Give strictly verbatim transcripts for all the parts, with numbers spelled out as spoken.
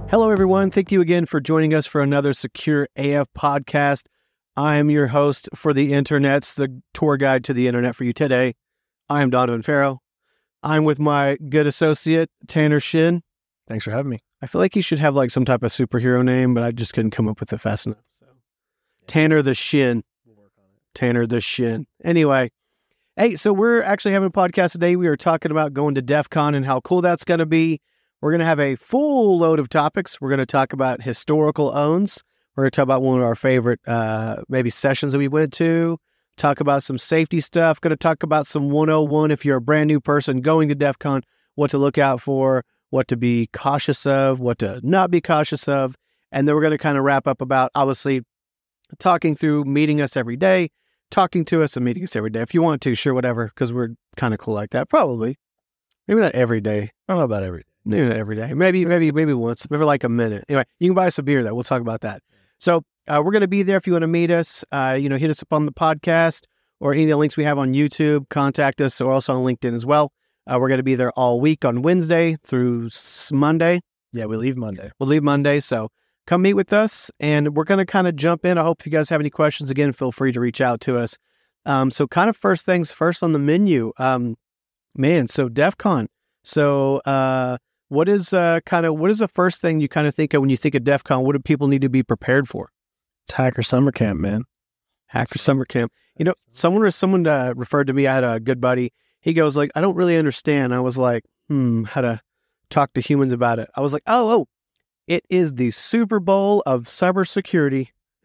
Hello, everyone. Thank you again for joining us for another Secure A F podcast. I am your host for the internets, the tour guide to the internet for you today. I am Donovan Farrow. I'm with my good associate, Tanner Shin. Thanks for having me. I feel like he should have like some type of superhero name, but I just couldn't come up with it fast enough. So, yeah. Tanner the Shin. We'll work on it. Tanner the Shin. Anyway, hey, so we're actually having a podcast today. We are talking about going to DEF CON and how cool that's going to be. We're going to have a full load of topics. We're going to talk about historical owns. We're going to talk about one of our favorite uh, maybe sessions that we went to. Talk about some safety stuff. Going to talk about some one oh one if you're a brand new person going to DEF CON, what to look out for, what to be cautious of, what to not be cautious of. And then we're going to kind of wrap up about, obviously, talking through meeting us every day, talking to us and meeting us every day. If you want to, sure, whatever, because we're kind of cool like that. Probably. Maybe not every day. I don't know about every day. Maybe not every day. Maybe, maybe, maybe once. Maybe like a minute. Anyway, you can buy us a beer, though. We'll talk about that. So uh, we're going to be there if you want to meet us. Uh, you know, hit us up on the podcast or any of the links we have on YouTube. Contact us or also on LinkedIn as well. Uh, we're going to be there all week on Wednesday through s- Monday. Yeah, we leave Monday. We'll leave Monday. So come meet with us, and we're going to kind of jump in. I hope you guys have any questions. Again, feel free to reach out to us. Um, so kind of first things first on the menu. Um, man, so DEF CON. So uh, what is uh, kind of what is the first thing you kind of think of when you think of DEF CON? What do people need to be prepared for? It's Hacker Summer Camp, man. Hacker Summer Camp. You know, someone someone uh, referred to me. I had a good buddy. He goes like, I don't really understand. I was like, hmm, how to talk to humans about it. I was like, oh, oh, it is the Super Bowl of cybersecurity.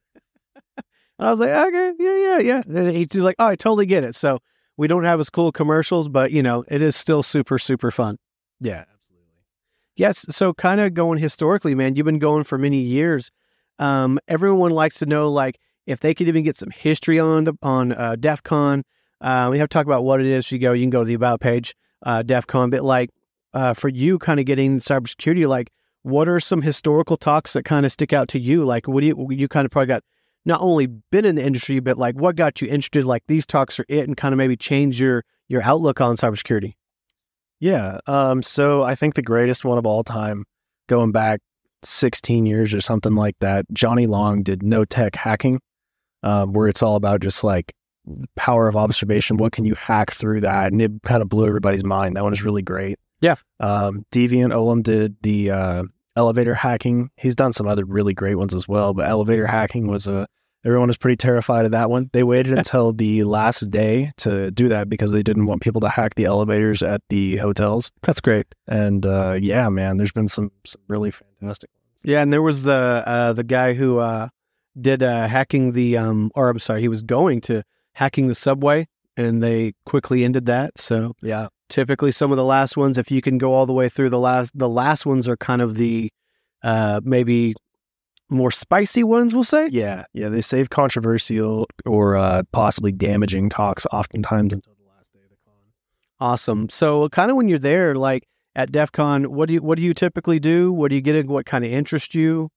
And I was like, okay, yeah, yeah, yeah. And he's like, oh, I totally get it. So we don't have as cool commercials, but, you know, it is still super, super fun. Yeah, absolutely. Yes. So kind of going historically, man, you've been going for many years. Um, everyone likes to know, like, if they could even get some history on the on uh, DEF CON. Uh, we have to talk about what it is. You go, you can go to the About page, uh, DEF CON. But like uh, for you kind of getting cybersecurity, like what are some historical talks that kind of stick out to you? Like what do you, you kind of probably got not only been in the industry, but like what got you interested? Like these talks are it and kind of maybe change your, your outlook on cybersecurity. Yeah. Um, so I think the greatest one of all time, going back sixteen years or something like that, Johnny Long did No Tech Hacking, um, where it's all about just like power of observation. What can you hack through that? And it kind of blew everybody's mind. That one is really great. Yeah. Um, Deviant Ollam did the uh, elevator hacking. He's done some other really great ones as well, but elevator hacking was a, everyone was pretty terrified of that one. They waited until the last day to do that because they didn't want people to hack the elevators at the hotels. That's great. And uh, yeah, man, there's been some, some really fantastic ones. Yeah. And there was the, uh, the guy who uh, did uh, hacking the, um, or I'm sorry, he was going to hacking the subway, and they quickly ended that. So yeah, typically some of the last ones, if you can go all the way through the last, the last ones are kind of the uh, maybe more spicy ones, we'll say. Yeah, yeah, they save controversial or uh, possibly damaging talks oftentimes until the last day of the con. Awesome. So kind of when you're there, like at DEF CON, what do you what do you typically do? What do you get in? What kind of interests you?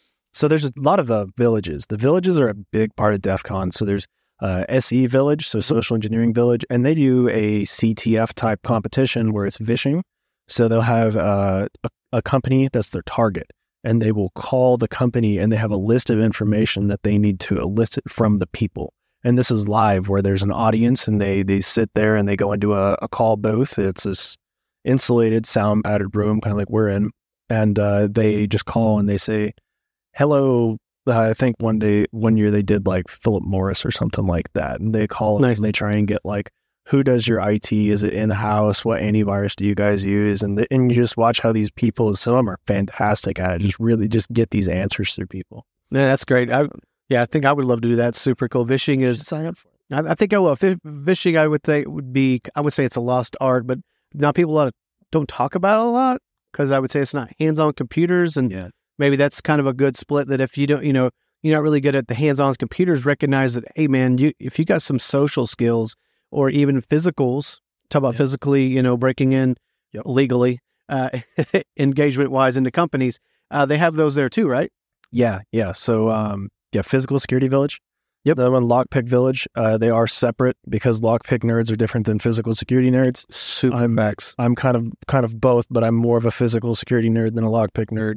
So there's a lot of uh, villages. The villages are a big part of DEF CON. So there's Uh, S E Village, so Social Engineering Village, and they do a C T F type competition where it's phishing. So they'll have uh, a, a company that's their target, and they will call the company, and they have a list of information that they need to elicit from the people. And this is live, where there's an audience, and they they sit there and they go into a, a call booth. It's this insulated, sound padded room, kind of like we're in, and uh, they just call and they say, "Hello." I think one day, one year they did like Philip Morris or something like that. And they call nice. And they try and get like, who does your I T? Is it in-house? What antivirus do you guys use? And the, and you just watch how these people, some of them are fantastic at it, just really just get these answers through people. Yeah, that's great. I, yeah, I think I would love to do that. Super cool. Phishing is, sign up for it. I, I think I will. Phishing, I would think would be, I would say it's a lost art, but now people a lot of, don't talk about it a lot because I would say it's not hands-on computers. And yeah. maybe that's kind of a good split that if you don't, you know, you're not really good at the hands-on computers, recognize that, hey man, you, if you got some social skills or even physicals, talk about yep. physically, you know, breaking in yep. legally, uh, engagement wise into companies, uh, they have those there too, right? Yeah. Yeah. So, um, yeah, Physical Security Village. Yep. The one Lockpick Village, uh, they are separate because lockpick nerds are different than physical security nerds. Super I'm, facts. I'm kind of, kind of both, but I'm more of a physical security nerd than a lockpick nerd.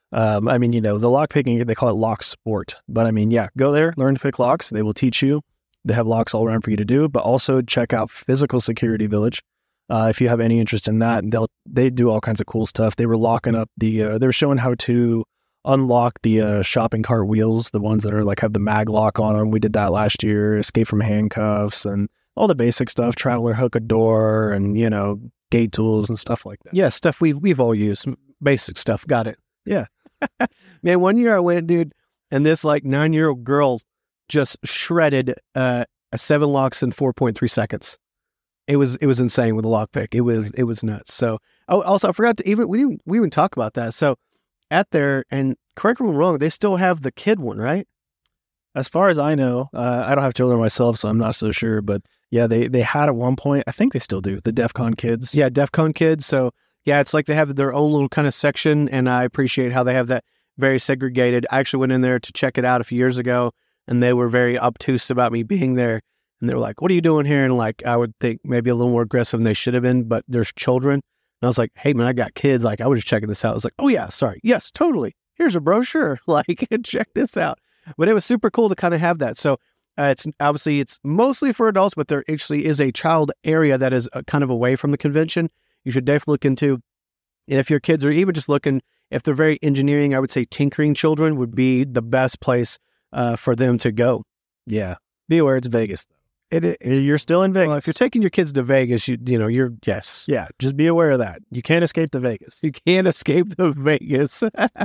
Um, I mean, you know, the lock picking, they call it lock sport. But I mean, yeah, go there, learn to pick locks. They will teach you. They have locks all around for you to do, but also check out Physical Security Village. Uh, if you have any interest in that, they'll, they do all kinds of cool stuff. They were locking up the, uh, they were showing how to unlock the uh, shopping cart wheels, the ones that are like have the mag lock on them. We did that last year, escape from handcuffs and all the basic stuff, traveler hook a door and, you know, gate tools and stuff like that. Yeah, stuff we've, we've all used, basic stuff. Got it. Yeah. Man, one year I went, dude, and this like nine-year-old girl just shredded uh, a seven locks in four point three seconds. It was it was insane with the lockpick. It was it was nuts. So, oh, also I forgot to even we didn't we even talk about that. So, at there, and correct me if I'm wrong, they still have the kid one, right? As far as I know, uh, I don't have children myself, so I'm not so sure. But yeah, they they had at one point. I think they still do the DEF CON kids. Yeah, DEF CON kids. So yeah, it's like they have their own little kind of section, and I appreciate how they have that very segregated. I actually went in there to check it out a few years ago, and they were very obtuse about me being there. And they were like, "What are you doing here?" And like, I would think maybe a little more aggressive than they should have been, but there's children. And I was like, "Hey, man, I got kids. Like, I was just checking this out." I was like, "Oh, yeah, sorry. Yes, totally. Here's a brochure. Like, check this out." But it was super cool to kind of have that. So uh, it's obviously, it's mostly for adults, but there actually is a child area that is uh, kind of away from the convention. You should definitely look into. And if your kids are even just looking, if they're very engineering, I would say tinkering children would be the best place uh, for them to go. Yeah. Be aware it's Vegas. It, it, you're still in Vegas. Well, if you're taking your kids to Vegas, you you know, you're, yes. Yeah, just be aware of that. You can't escape the Vegas. You can't escape the Vegas.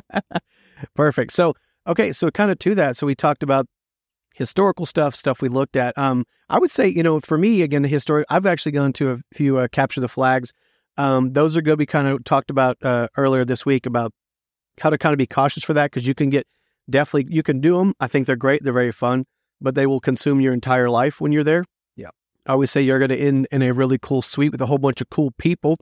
Perfect. So, okay, so kind of to that, so we talked about historical stuff, stuff we looked at. Um, I would say, you know, for me, again, the historic, I've actually gone to a few uh, Capture the Flags. Um, those are going to be kind of talked about uh, earlier this week about how to kind of be cautious for that, because you can get, definitely, you can do them. I think they're great. They're very fun. But they will consume your entire life when you're there. Yeah. I always say you're going to end in a really cool suite with a whole bunch of cool people.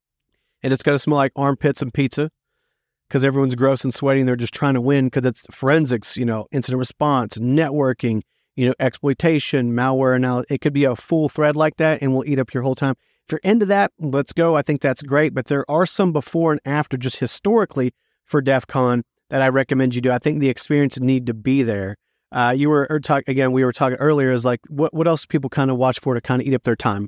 And it's going to smell like armpits and pizza because everyone's gross and sweaty and they're just trying to win because it's forensics, you know, incident response, networking, you know, exploitation, malware. Now, it could be a full thread like that and will eat up your whole time. If you're into that, let's go. I think that's great. But there are some before and after just historically for DEF CON that I recommend you do. I think the experience need to be there. Uh, you were or talk again. We were talking earlier. Is like what? What else do people kind of watch for to kind of eat up their time?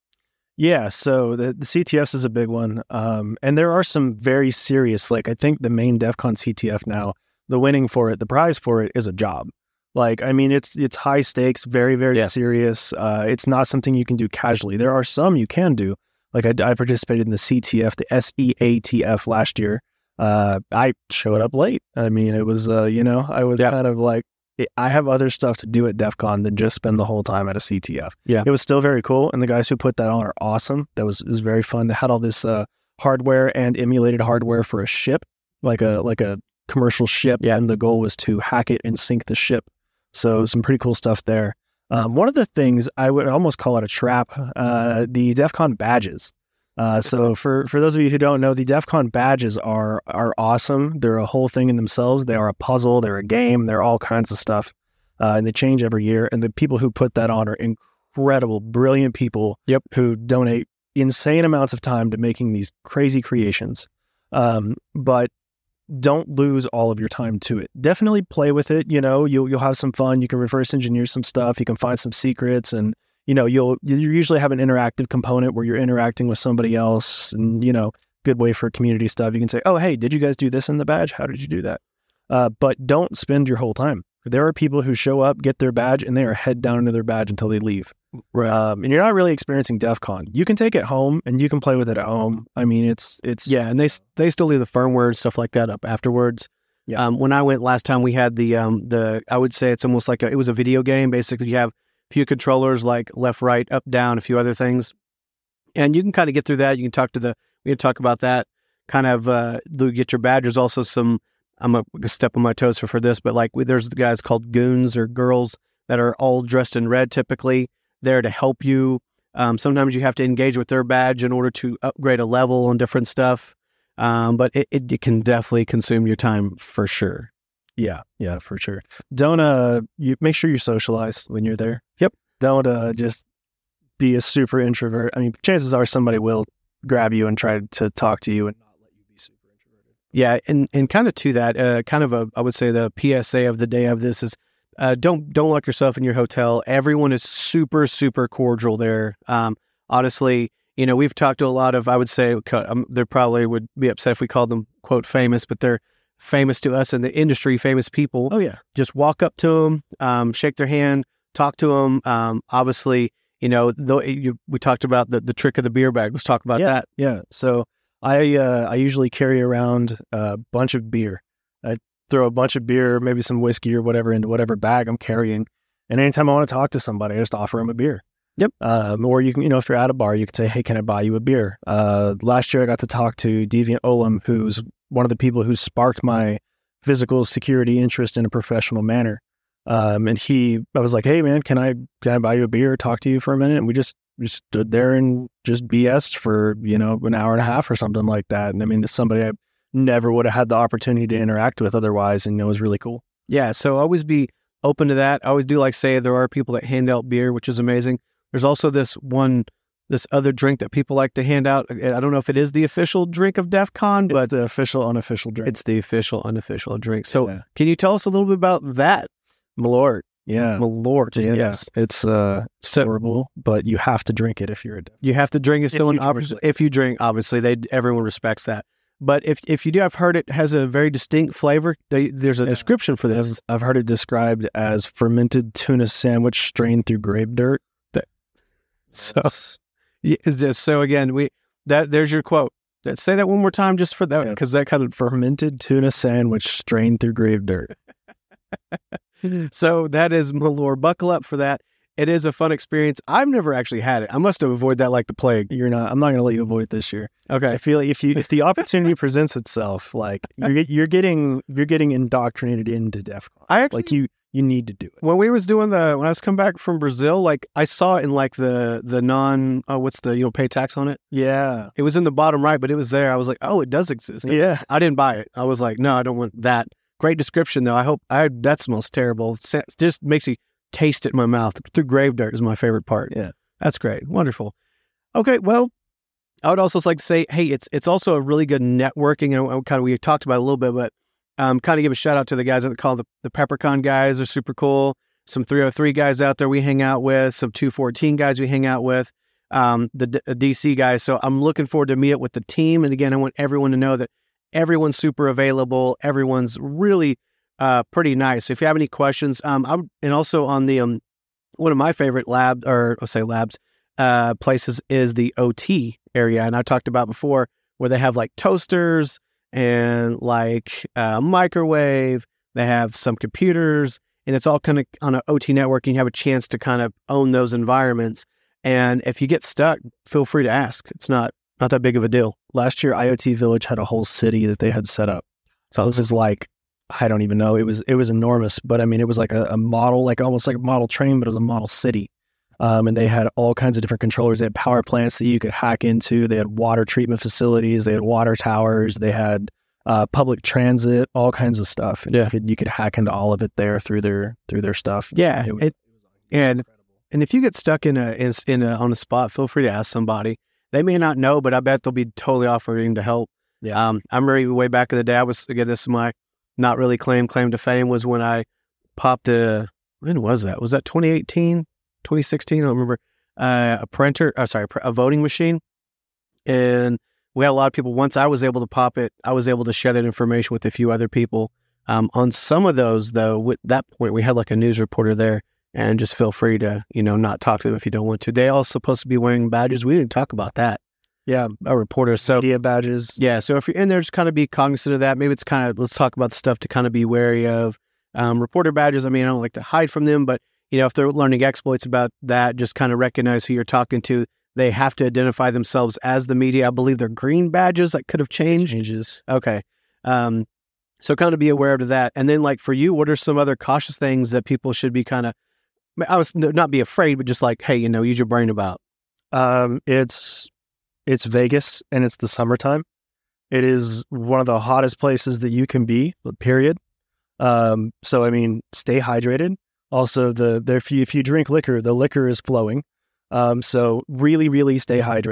Yeah, so the, the C T Fs is a big one, um, and there are some very serious. Like I think the main DEF CON C T F now, the winning for it, the prize for it is a job. Like I mean, it's it's high stakes, very very yeah. serious. Uh, it's not something you can do casually. There are some you can do. Like I, I participated in the C T F, the S E A T F last year. Uh, I showed up late. I mean, it was uh, you know I was yeah. kind of like. I have other stuff to do at DEF CON than just spend the whole time at a C T F. Yeah. It was still very cool. And the guys who put that on are awesome. That was, it was very fun. They had all this uh, hardware and emulated hardware for a ship, like a like a commercial ship. Yeah. And the goal was to hack it and sink the ship. So some pretty cool stuff there. Um, one of the things, I would almost call it a trap, uh, the DEF CON badges. Uh, so for, for those of you who don't know, the DEF CON badges are are awesome. They're a whole thing in themselves. They are a puzzle. They're a game. They're all kinds of stuff. Uh, and they change every year. And the people who put that on are incredible, brilliant people yep. who donate insane amounts of time to making these crazy creations. Um, but don't lose all of your time to it. Definitely play with it. You know, you'll, you'll have some fun. You can reverse engineer some stuff. You can find some secrets and you know, you'll you usually have an interactive component where you're interacting with somebody else and, you know, good way for community stuff. You can say, oh, hey, did you guys do this in the badge? How did you do that? Uh, but don't spend your whole time. There are people who show up, get their badge, and they are head down into their badge until they leave. Right. Um, and you're not really experiencing DEF CON. You can take it home and you can play with it at home. I mean, it's, it's, yeah. And they, they still leave the firmware and stuff like that up afterwards. Yeah. Um, when I went last time, we had the, um, the, I would say it's almost like a, it was a video game. Basically you have few controllers like left, right, up, down, a few other things. And you can kind of get through that. You can talk to the, we can talk about that kind of, uh, get your badge. There's also some, I'm going to step on my toes for, for this, but like there's the guys called goons or girls that are all dressed in red, typically there to help you. Um, sometimes you have to engage with their badge in order to upgrade a level on different stuff. Um, but it, it, it can definitely consume your time for sure. Yeah, yeah, for sure. Don't uh, you make sure you socialize when you're there. Yep. Don't uh, just be a super introvert. I mean, chances are somebody will grab you and try to talk to you and not let you be super introverted. Yeah, and, and kind of to that, uh, kind of a, I would say the P S A of the day of this is, uh, don't don't lock yourself in your hotel. Everyone is super, super cordial there. Um, honestly, you know, we've talked to a lot of, I would say, um, they probably would be upset if we called them, quote, famous, but they're famous to us in the industry, famous people. Oh, yeah. Just walk up to them, um, shake their hand, talk to them. Um, obviously, you know, though you, we talked about the, the trick of the beer bag. Let's talk about yeah, that. Yeah. So I uh, I usually carry around a bunch of beer. I throw a bunch of beer, maybe some whiskey or whatever, into whatever bag I'm carrying. And anytime I want to talk to somebody, I just offer them a beer. Yep. Um, or you can, you know, if you're at a bar, you could say, hey, can I buy you a beer? Uh, last year I got to talk to Deviant Olem, who's one of the people who sparked my physical security interest in a professional manner. Um, and he, I was like, hey man, can I, can I buy you a beer, talk to you for a minute? And we just, just stood there and just B S'd for, you know, an hour and a half or something like that. And I mean, it's somebody I never would have had the opportunity to interact with otherwise. And it was really cool. Yeah. So always be open to that. I always do like say there are people that hand out beer, which is amazing. There's also this one, this other drink that people like to hand out. I don't know if it is the official drink of DEF CON, but it's the official, unofficial drink. It's the official, unofficial drink. So yeah. Can you tell us a little bit about that? Malort. Yeah. Malort. Yeah. Yes. It's uh, so, horrible, but you have to drink it if you're a DEF CON. You have to drink it. So if, obviously, if you drink, obviously, they everyone respects that. But if if you do, I've heard it has a very distinct flavor. They, there's a yeah. description for this. I've heard it described as fermented tuna sandwich strained through grave dirt. That, so, yeah, just, so again, we that there's your quote. That, say that one more time, just for that, because yeah. that kind of fermented tuna sandwich strained through grave dirt. So that is Malort. Buckle up for that. It is a fun experience. I've never actually had it. I must have avoided that like the plague. You're not. I'm not going to let you avoid it this year. Okay. I feel like if you if the opportunity presents itself, like you're you're getting you're getting indoctrinated into DEF CON. I actually, like you you need to do it. When we was doing the when I was coming back from Brazil, like I saw it in like the the non uh, what's the you don't pay tax on it. Yeah. It was in the bottom right, but it was there. I was like, oh, it does exist. Yeah. I didn't buy it. I was like, no, I don't want that. Great description though. I hope I that smells terrible. It just makes you taste it in my mouth. Through grave dirt is my favorite part. Yeah. That's great. Wonderful. Okay, well, I would also like to say, hey, it's it's also a really good networking. And kind of we talked about it a little bit, but um, kind of give a shout out to the guys that call the the PepperCon guys. They're super cool. Some three oh three guys out there we hang out with. Some two fourteen guys we hang out with. Um, the D- D C guys. So I'm looking forward to meet up with the team. And again, I want everyone to know that everyone's super available. Everyone's really uh, pretty nice. If you have any questions, um, I'm, and also on the um, one of my favorite lab or I'll say labs uh, places is the O T area, and I talked about before where they have like toasters and like uh, microwave. They have some computers, and it's all kind of on an O T network. And you have a chance to kind of own those environments. And if you get stuck, feel free to ask. It's not not that big of a deal. Last year, I O T Village had a whole city that they had set up. So this is like, I don't even know. It was it was enormous, but I mean, it was like a, a model, like almost like a model train, but it was a model city. Um, and they had all kinds of different controllers. They had power plants that you could hack into. They had water treatment facilities. They had water towers. They had uh, public transit, all kinds of stuff. And yeah. you could you could hack into all of it there through their through their stuff. Yeah, it was, it, it was and incredible. And if you get stuck in a in, in a, on a spot, feel free to ask somebody. They may not know, but I bet they'll be totally offering to help. Yeah. Um, I remember way back in the day, I was, again, this is my not really claim, claim to fame was when I popped a, when was that? Was that twenty eighteen, twenty sixteen? I don't remember. Uh, a printer, oh, sorry, a voting machine. And we had a lot of people. Once I was able to pop it, I was able to share that information with a few other people. Um, on some of those, though, at that point, we had like a news reporter there. And just feel free to, you know, not talk to them if you don't want to. They all supposed to be wearing badges. We didn't talk about that. Yeah, a reporter. So media badges. Yeah. So if you're in there, just kind of be cognizant of that. Maybe it's kind of, let's talk about the stuff to kind of be wary of. Um, reporter badges, I mean, I don't like to hide from them, but, you know, if they're learning exploits about that, just kind of recognize who you're talking to. They have to identify themselves as the media. I believe they're green badges that could have changed. Changes. Okay. Um, so kind of be aware of that. And then like for you, what are some other cautious things that people should be kind of, I was not be afraid, but just like, hey, you know, use your brain about. Um, it's it's Vegas and it's the summertime. It is one of the hottest places that you can be. Period. Um, so I mean, stay hydrated. Also, the there if you if you drink liquor, the liquor is flowing. Um, so really, really stay hydrated.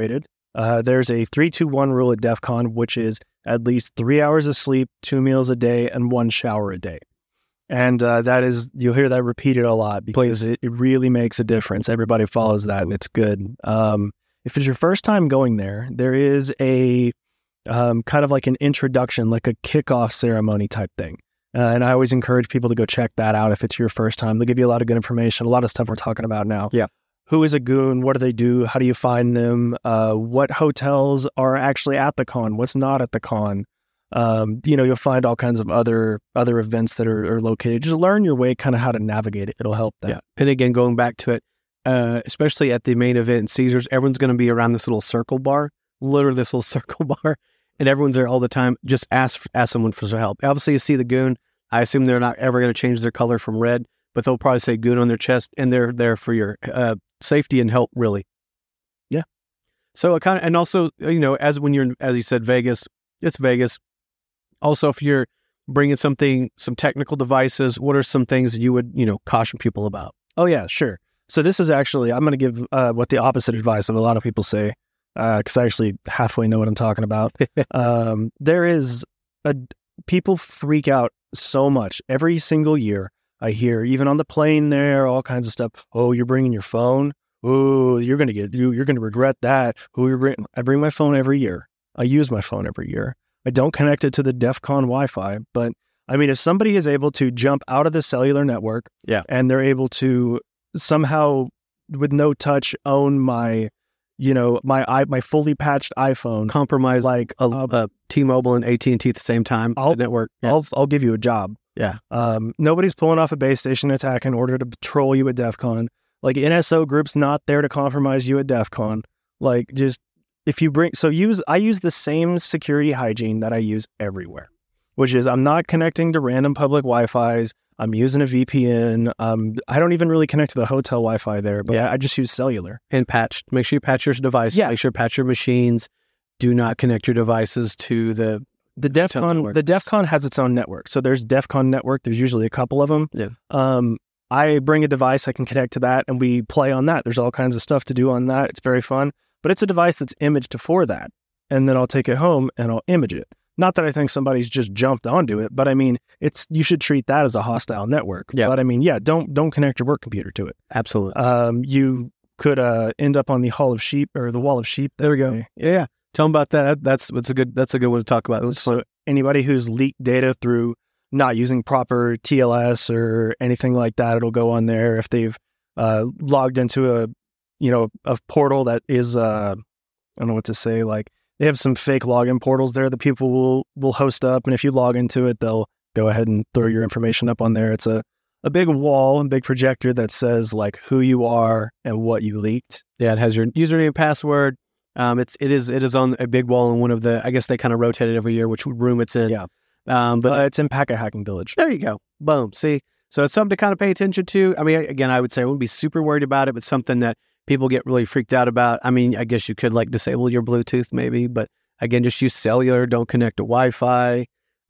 Uh, there's a three two one rule at DEF CON, which is at least three hours of sleep, two meals a day, and one shower a day. And uh, that is, you'll hear that repeated a lot because it, it really makes a difference. Everybody follows that, and it's good. Um, if it's your first time going there, there is a um, kind of like an introduction, like a kickoff ceremony type thing. Uh, and I always encourage people to go check that out if it's your first time. They'll give you a lot of good information, a lot of stuff we're talking about now. Yeah. Who is a goon? What do they do? How do you find them? Uh, what hotels are actually at the con? What's not at the con? Um, you know, you'll find all kinds of other other events that are, are located. Just learn your way, kind of how to navigate it. It'll help that. Yeah. And again, going back to it, uh, especially at the main event in Caesars, everyone's going to be around this little circle bar, literally this little circle bar, and everyone's there all the time. Just ask ask someone for some help. Obviously, you see the goon. I assume they're not ever going to change their color from red, but they'll probably say goon on their chest, and they're there for your uh, safety and help, really. Yeah. So it kind of, and also, you know, as when you're, as you said, Vegas, it's Vegas. Also, if you're bringing something, some technical devices, what are some things that you would, you know, caution people about? Oh, yeah, sure. So this is actually, I'm going to give uh, what the opposite advice of a lot of people say, because uh, I actually halfway know what I'm talking about. um, there is, a people freak out so much. Every single year, I hear, even on the plane there, all kinds of stuff. Oh, you're bringing your phone? Oh, you're going to get, you, you're going to regret that. Oh, you're bring, I bring my phone every year. I use my phone every year. I don't connect it to the DEF CON Wi-Fi, but I mean, if somebody is able to jump out of the cellular network, yeah, and they're able to somehow, with no touch, own my, you know, my i my fully patched iPhone, compromise like a, uh, a T-Mobile and A T and T at the same time, I'll, the network. Yeah. I'll I'll give you a job. Yeah, um, nobody's pulling off a base station attack in order to patrol you at DEF CON. Like N S O group's not there to compromise you at DEF CON. Like just. If you bring, so use, I use the same security hygiene that I use everywhere, which is I'm not connecting to random public Wi-Fi's. I'm using a V P N. Um, I don't even really connect to the hotel Wi-Fi there, but yeah, I just use cellular. And patch. Make sure you patch your device. Yeah. Make sure you patch your machines. Do not connect your devices to the the DEF CON. The DEF CON has its own network. So there's DEF CON network. There's usually a couple of them. Yeah. Um, I bring a device. I can connect to that, and we play on that. There's all kinds of stuff to do on that. It's very fun. But it's a device that's imaged for that. And then I'll take it home and I'll image it. Not that I think somebody's just jumped onto it, but I mean, it's you should treat that as a hostile network. Yeah. But I mean, yeah, don't don't connect your work computer to it. Absolutely. Um, you could uh, end up on the Hall of Sheep or the Wall of Sheep. There we go. Yeah, yeah. Tell them about that. That's that's a good that's a good one to talk about. So anybody who's leaked data through not using proper T L S or anything like that, it'll go on there. If they've uh, logged into a you know, a portal that is, uh, I don't know what to say, like they have some fake login portals there that people will, will host up. And if you log into it, they'll go ahead and throw your information up on there. It's a, a big wall and big projector that says like who you are and what you leaked. Yeah, it has your username and password. Um, it's, it is, it is on a big wall in one of the, I guess they kind of rotate it every year, which room it's in. Yeah. Um, but uh, it's in Packet Hacking Village. There you go. Boom. See, so it's something to kind of pay attention to. I mean, again, I would say I wouldn't be super worried about it, but something that people get really freaked out about. I mean, I guess you could like disable your Bluetooth maybe, but again, just use cellular. Don't connect to Wi-Fi.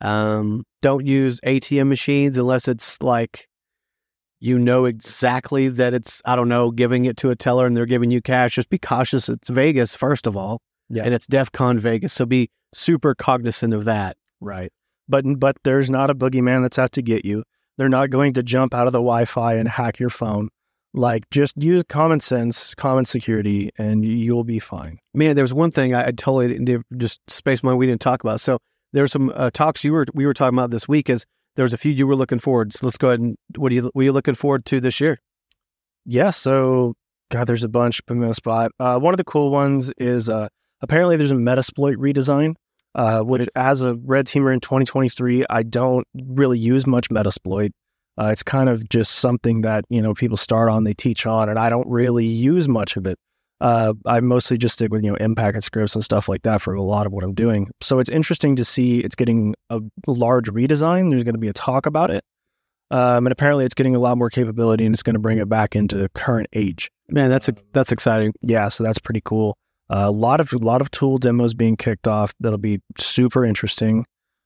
Um, don't use A T M machines unless it's like, you know exactly that it's, I don't know, giving it to a teller and they're giving you cash. Just be cautious. It's Vegas, first of all. Yeah. And it's DEF CON Vegas. So be super cognizant of that. Right. But, but there's not a boogeyman that's out to get you. They're not going to jump out of the Wi-Fi and hack your phone. Like, just use common sense, common security, and you'll be fine. Man, there was one thing I, I totally didn't, just space mine we didn't talk about. So there were some uh, talks you were we were talking about this week. Is there was a few you were looking forward. So let's go ahead and what are you what are you looking forward to this year? Yeah, so God, there's a bunch in the spot. Uh, one of the cool ones is uh, apparently there's a Metasploit redesign. Uh, which as a red teamer in twenty twenty-three, I don't really use much Metasploit. Uh, it's kind of just something that, you know, people start on, they teach on, and I don't really use much of it. Uh, I mostly just stick with, you know, M packet scripts and stuff like that for a lot of what I'm doing. So it's interesting to see it's getting a large redesign. There's going to be a talk about it. Um, and apparently it's getting a lot more capability and it's going to bring it back into current age. Man, that's that's exciting. Yeah, so that's pretty cool. Uh, a lot of a lot of tool demos being kicked off that'll be super interesting.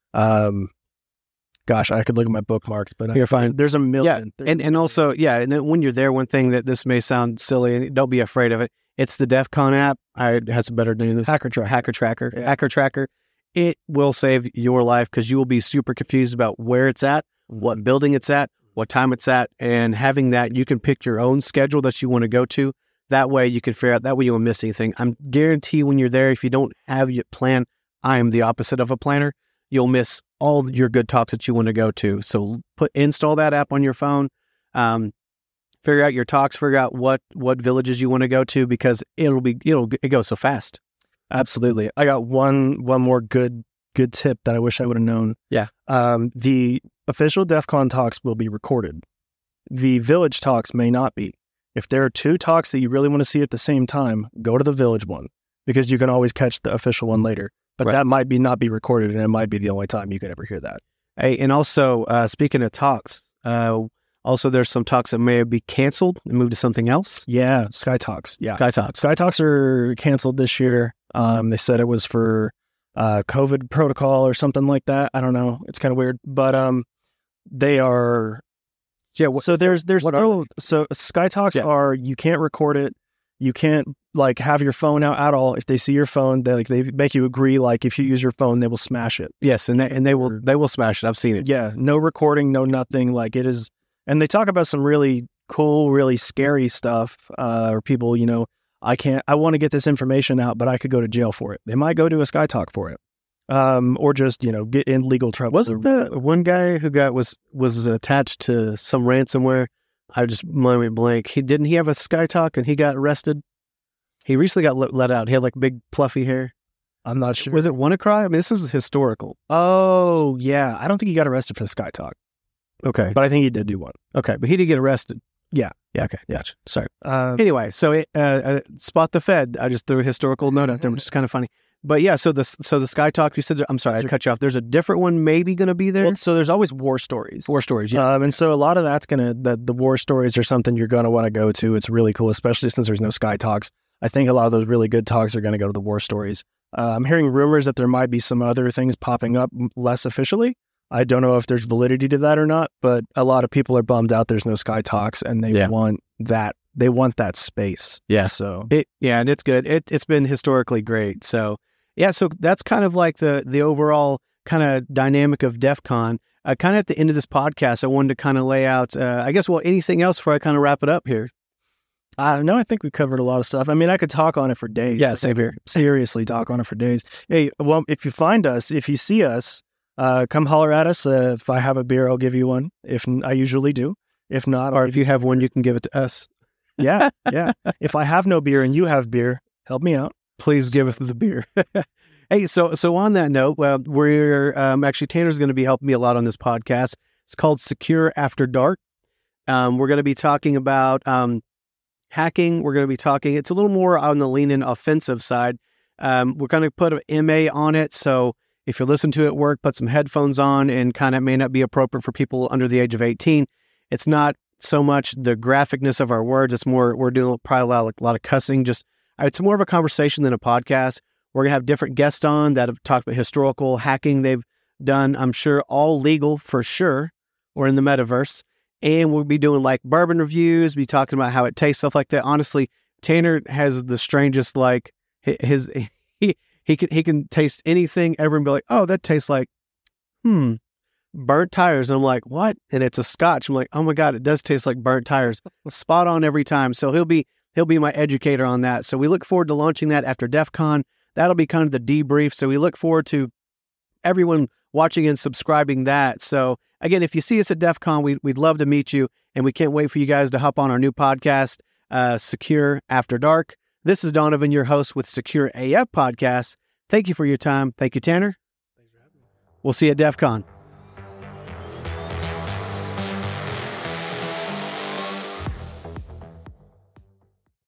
Um, Gosh, I could look at my bookmarks, but you're fine. There's a million. Yeah, and and also, yeah, and when you're there, one thing that this may sound silly, and don't be afraid of it. It's the DEF CON app. I, it has a better name than this. Hacker Tracker. Hacker Tracker. Yeah. Hacker Tracker. It will save your life because you will be super confused about where it's at, what building it's at, what time it's at, and having that, you can pick your own schedule that you want to go to. That way you can figure out, that way you won't miss anything. I'm guarantee when you're there, if you don't have your plan, I am the opposite of a planner. You'll miss all your good talks that you want to go to. So put install that app on your phone. Um, figure out your talks. Figure out what what villages you want to go to because it'll be it'll it goes so fast. Absolutely. I got one one more good good tip that I wish I would have known. Yeah. Um, the official DEF CON talks will be recorded. The village talks may not be. If there are two talks that you really want to see at the same time, go to the village one because you can always catch the official one later. But Right. that might be not be recorded, and it might be the only time you could ever hear that. Hey, and also uh, speaking of talks, uh, also there's some talks that may be canceled and moved to something else. Yeah, Sky Talks. Yeah, Sky Talks. Sky Talks are canceled this year. Um, they said it was for uh, COVID protocol or something like that. I don't know. It's kind of weird, but um, they are. Yeah. What, So there's there's what are still so Sky Talks Yeah. are you can't record it, you can't like have your phone out at all. If they see your phone, they like they make you agree. Like if you use your phone, they will smash it. yes, and they, and they will they will smash it. I've seen it. Yeah, no recording, no nothing. Like it is, and they talk about some really cool, really scary stuff. Uh, or people, you know, I can't, I want to get this information out, but I could go to jail for it. They might go to a Sky Talk for it, um, or just you know get in legal trouble. Wasn't the one guy who got was was attached to some ransomware? I just mind me blank. He didn't he have a Sky Talk and he got arrested. He recently got let, let out. He had like big fluffy hair. I'm not sure. Was it WannaCry? I mean, this is historical. Oh yeah, I don't think he got arrested for the Sky Talk, Okay, but I think he did do one. okay, but he did get arrested. Yeah. Yeah. Okay. Gotcha. Sorry. Uh, Anyway, so it, uh, uh, spot the Fed. I just threw a historical note out there, which is kind of funny. But yeah, so the so the Sky Talk. You said I'm sorry, I cut you off. There's a different one maybe going to be there. well, so there's always war stories. Four stories. Yeah. Um, and so a lot of that's gonna the, the war stories are something you're gonna want to go to. It's really cool, especially since there's no Sky Talks. I think a lot of those really good talks are gonna go to the war stories. Uh, I'm hearing rumors that there might be some other things popping up m- less officially. I don't know if there's validity to that or not, but a lot of people are bummed out there's no Sky Talks, and they Yeah. want that. They want that space. Yeah. So It yeah, and it's good. It it's been historically great. So yeah, so that's kind of like the the overall kind of dynamic of DEF CON. Uh, kind of at the end of this podcast, I wanted to kind of lay out. Uh, I guess well, anything else before I kind of wrap it up here? I don't know. I think we covered a lot of stuff. I mean, I could talk on it for days. Yeah, same here. Seriously, talk on it for days. Hey, well, if you find us, if you see us, uh, come holler at us. Uh, if I have a beer, I'll give you one. If n- I usually do. If not, Or I'll if you have one, you can give it to us. yeah, yeah. If I have no beer and you have beer, help me out. Please give us the beer. Hey, so so on that note, well, we're um, actually Tanner's going to be helping me a lot on this podcast. It's called Secure After Dark. Um, we're going to be talking about um, hacking. We're going to be talking. It's a little more on the lean in offensive side. Um, we're going to put an M A on it. So if you're listening to it at work, put some headphones on, and kind of may not be appropriate for people under the age of eighteen. It's not so much the graphicness of our words. It's more we're doing probably a lot, like, a lot of cussing. Just it's more of a conversation than a podcast. We're going to have different guests on that have talked about historical hacking they've done. I'm sure all legal for sure, or in the metaverse. And we'll be doing like bourbon reviews, be talking about how it tastes, stuff like that. Honestly, Tanner has the strangest, like hi- his, he, he can, he can taste anything ever and be like, oh, that tastes like, hmm, burnt tires. And I'm like, what? And it's a Scotch. I'm like, oh my God, it does taste like burnt tires. Spot on every time. So he'll be, he'll be my educator on that. So we look forward to launching that after DEF CON. That'll be kind of the debrief. So we look forward to everyone watching and subscribing that. So again, if you see us at DEF CON, we, we'd love to meet you. And we can't wait for you guys to hop on our new podcast, uh, Secure After Dark. This is Donovan, your host with Secure A F Podcast. Thank you for your time. Thank you, Tanner. Thanks for having me. We'll see you at DEF CON.